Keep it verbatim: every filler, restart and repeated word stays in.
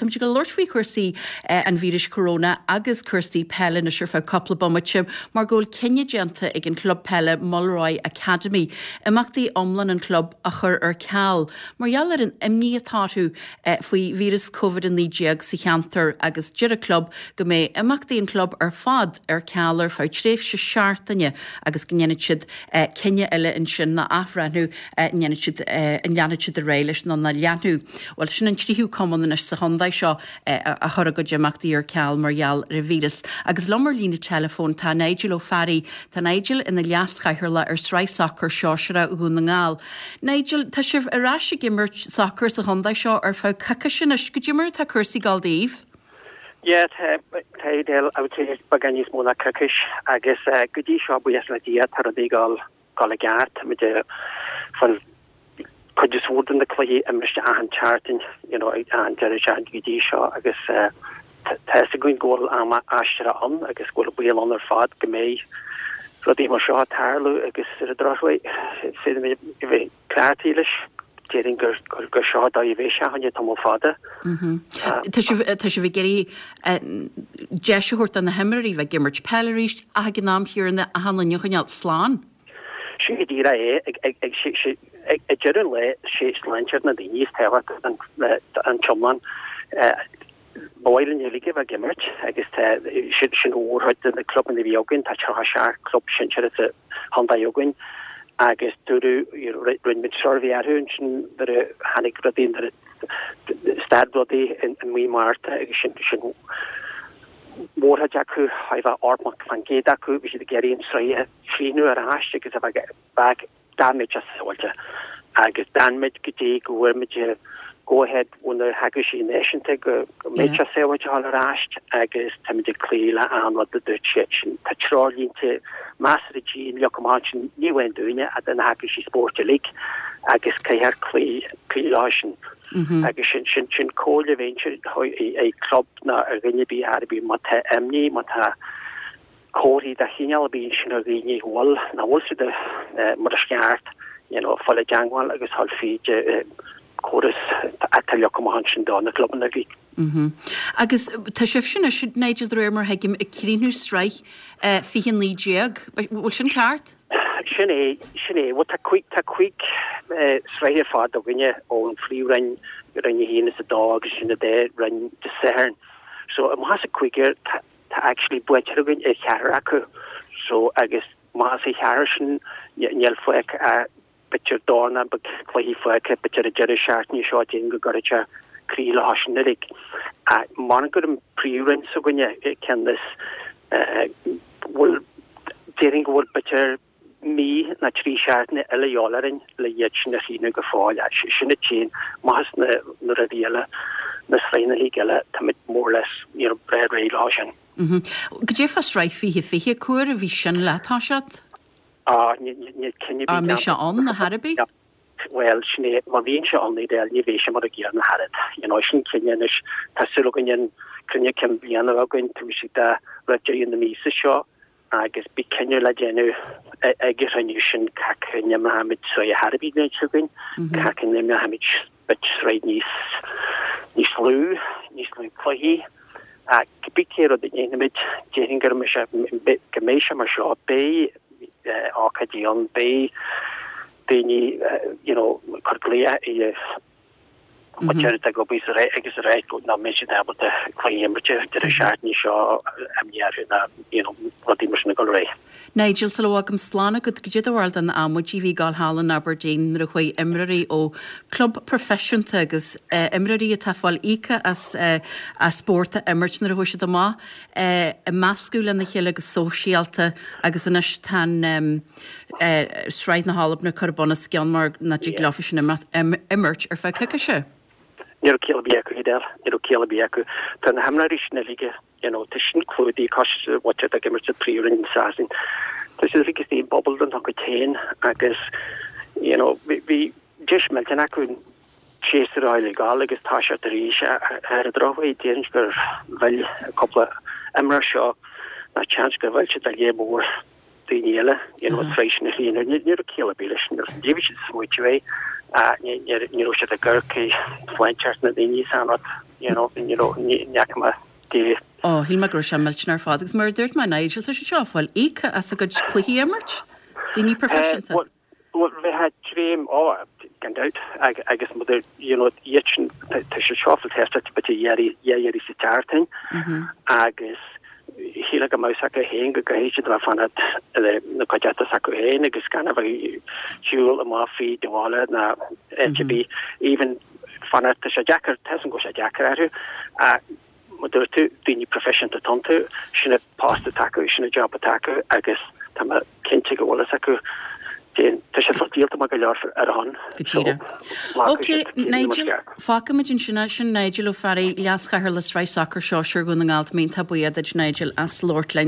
Tá go Lord faoi chuirsaí an víris corona agus chuirsaí pelle na siúr fá coppla bommate mar ggóil cinenne genta ag an club pelle Mulroy Academy. Imachtaí omlan an club a chur ar ceall. Margheallar an imní atáú faoi vírus COVID in lídeag sa cheantar agus dear club go mé imachtaí an club ar fad ar ceallar fá tréh se seaartainine agus gnéad siad cinenne eile in sin na afranú gnéad siad in leanad siad a réiles ná na leanú. Well sin an tríú common is sa hondaid seo a chur go deachtaí ar ceall margheall ar vírus. Agus lomar lína telefón tá Nigel O'Farry tá Nigel ina leaschaithirla ar sráid soccer seoisire a gún na ngáil. Nigel, tá sibh arráise gimmert soccer sa hondaid seo ar fá caca sin is go dimmar tá cursaí gáildíomh? Yeah, tá déal a bhfuil baganníos móna cacais agus go dtí seo buas le dia tar a dí gáil gáil a gceart me de fan could just would in the clay and Mister Ahan charting, you know, and Jerry Gidi Shaw, I guess, uh, Tessa going goal ama Ashra on, I guess, go to wheel on their fad, Gamay, so they must shot Harlow, I guess, the driveway, say them very clarity-ish. Getting go go shot I visha on your tomo father. Mhm. Tashu vigeri Jesha hort on the hemmery va gimmerch pellerish a gnam here in the hanlan yochanyat slan. She did I she she a generally she's lanchard na the east tower and and chumman boil in you give a gimmerch I guess should should over the club in the yogin touch her shark club shincher at the Honda yogin agus dúú rin mit survey arhún dat hannig gradín dat stadblodí in mí Marta agus sin sin mór jaú hafa ormach fan gé acu vi de geín sre fríú ar a hasiste agus a bag damid asáilte agus danmid gotí gohfuirmid go ahead wonder hagushi nation te go mé sé all rast agus tamid cléile an wat de Dutch tarálínte Mastergy in Locomotion new en doine at den hagushi sport league agus caiar clé cléásin agus sin sin sin cóle venture a club na a rinne bí harbi mat emni mat choí da hinal bí sin a rinne wall na wol de mar skeart you know folle jangwal agus hal fi chorus at Locomotion da na club na vi. Mhm. Agus tá sibh sin should Nigel Dreamer hagim a críú sreich fihin lídeag bhil sin ceart? Sin é sin é wat tá quick tá quick sreich fad a rinne ón frí rin rinne hína a dog sin a dé rin de sehern. So am has a quicker tá actually buin e chear acu so agus má sé chearsin njel foic a bitir dána be chluhí foic bitir a jeir seaartní seo go gocha kríle hasnig a man go an prírin so gonne ken this will dering would better me na trí seaartne elle jolarin le jetna hína go fáil sinna chin mas na na radile na sreine hígelle tamit mórles you know bread réásin. Mhm. Go dé fast streif fi fihe cuar a ví sin letá seat? Ah, ni ken Ah, me se an na Harbi? Well, sinné ma vín se an idé ni vé mar a gé an had. You know, sin kinne tá sulgin krynne kem blian a goin tu si da rudge in the mise seo agus be kenne le genu agus sin kakne Mohammed so je Harbi negin kakne Mohammed bet sreid nís nís lú nís lú chluhí a bicé o de mit jéhingar me geméisi mar seo bé Acadian bé déni you know karlia e Macher go bis re agus re go na me able te klaimmertje de shartni seo am jaar na you know wat die machine go rei. Nigel salwagam slana go gid world an amuji vi gal Hallen Aberdeen ru chuoi imraí ó club profession agus imraí a tafal ika as a sporta emergna ru se ma a mascul an chéile agus socialta agus an tan sreid na Hallb na carbona scian mar na glafishin emerge ar fe clica se. Nero kielbiaku idel, nero kielbiaku. Tan hamnarish na lige, you know, tishin kludi kosh watcha da gemmer to pririn sasin. This is like the bubbled and hokatain, agus, you know, we we just melten akun chase the illegal, agus tasha terisha, had a drawway, didn't go well a couple of emerashaw, na chance go well to the labor. You know, freisin hín ni kilobilation David switch away uh you know should a gurky flanchers na dini sanot you know you know neachma dé. Ó hí me gro sem millnar fádagus mar dúirt me Nigel tá sé seáfáil ícha as a go chluíimmart Dini professionta. Well, we had dream or gan out I guess mother you know yetchen to shuffle test but yeri yeri sitarting agus hila ga mau saka hen ga gaich da fanat na kajata saka hen agus kind of a jewel a mafi de wala na H B even fanat ta jacker tasen go jacker atu a mother to dini profession to tonto shine past attack shine job attack agus tama kinti go wala saka Tá sé fortíalta mag go leor ar a hon. Ok, Nigel, fácamid in sinna sin Nigel ó farí leascahar le sráid sacr seo siúr go na gáalt mín tá buiad Nigel as Lord Lane.